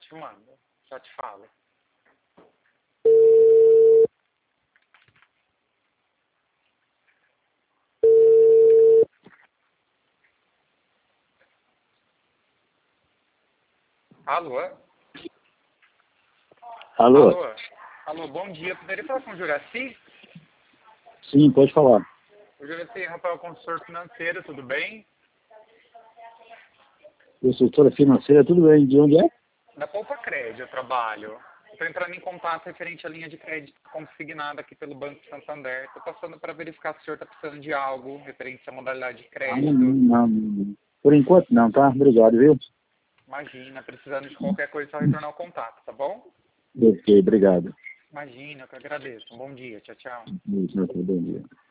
Te mando. Já te falo. Alô? Alô? Alô? Alô, bom dia. Poderia falar com o Juraci? Sim, pode falar. O Juraci, Rafael, consultor financeiro, tudo bem? Consultora financeira, tudo bem? De onde é? Da Poupa Crédito eu trabalho. Estou entrando em contato referente à linha de crédito consignada aqui pelo Banco Santander. Estou passando para verificar se o senhor está precisando de algo referente à modalidade de crédito. Não. Por enquanto não, tá? Obrigado, viu? Imagina, precisando de qualquer coisa, só retornar o contato, tá bom? Ok, obrigado. Imagina, eu que agradeço. Um bom dia. Tchau, tchau. Bom dia.